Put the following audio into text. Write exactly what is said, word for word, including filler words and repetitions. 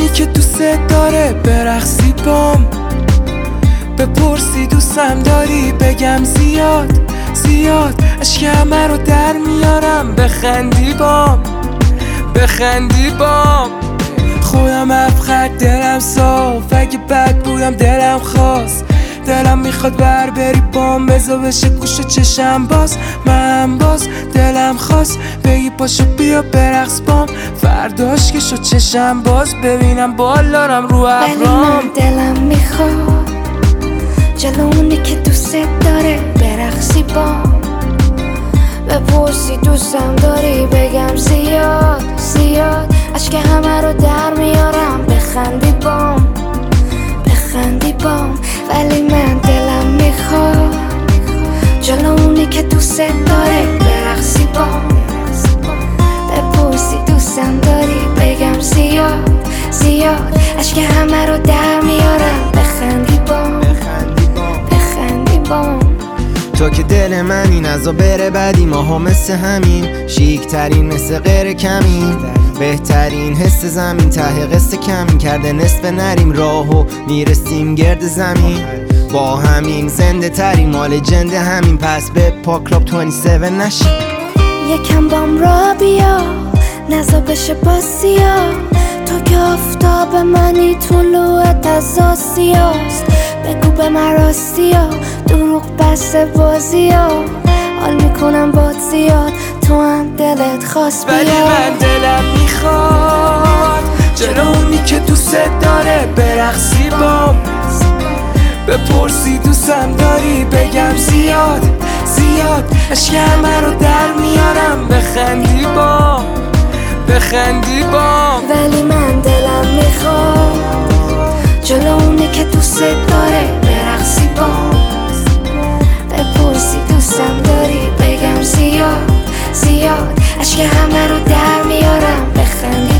اونی که دوست داره برقصی بام، بپرسی دوستم داری بگم زیاد زیاد، اشک همه رو در میارم بخندی بام، بخندی بام. خودم افخر دلم صاف، اگه بد بودم دلم خواست، دلم میخواد بر بری بام، بزا بشه گوش چشم باز، من باز دلم خواست بگی پاشو بیا برقص بام، فرداش که شد چشم باز ببینم بالارم رو ابرام. ولی من دلم میخواد جلو اونی که دوست داره برقصی بام، بپرسی دوستم داری بگم زیاد زیاد، اشک همه رو در میارم بخندی بام، بخندی بام. ولی من دلم میخواد جلو اونی که دوست داره برقصی بام، بپرسی دوستم داری بگم زیاد زیاد، اشک همه رو در میارم بخندی بام، بخندی بام. تو که دل منی نزا بره بدی، ما هم مثل همین، شیک ترین مثل غیر کمین، بهترین حس زمین، ته قصه کمین کرده نصف نریم راهو میرسیم گرد زمین، با همین زنده ترین مال جند همین، پس به پا کلاب بیست و هفت نشیم. یکم بام را بیا نزا بشه باسیا، تو که آفتاب منی طلوعت از آسیاست، بگو به من راستیا دروغ بس بازیا، حال میکنم باد زیاد تو هم دلت خواست بیا. ولی من دلم میخواد جلو اونی که دوست داره برقصی بام، بپرسی دوستم داری بگم زیاد زیاد، اشک همه رو در میارم بخندی بام، بخندی بام. ولی من دلم میخواد جلو اونی که دوست داره برقصی بام، بپرسی دوستم داری بگم زیاد زیاد، اشک همه رو در میارم بخندی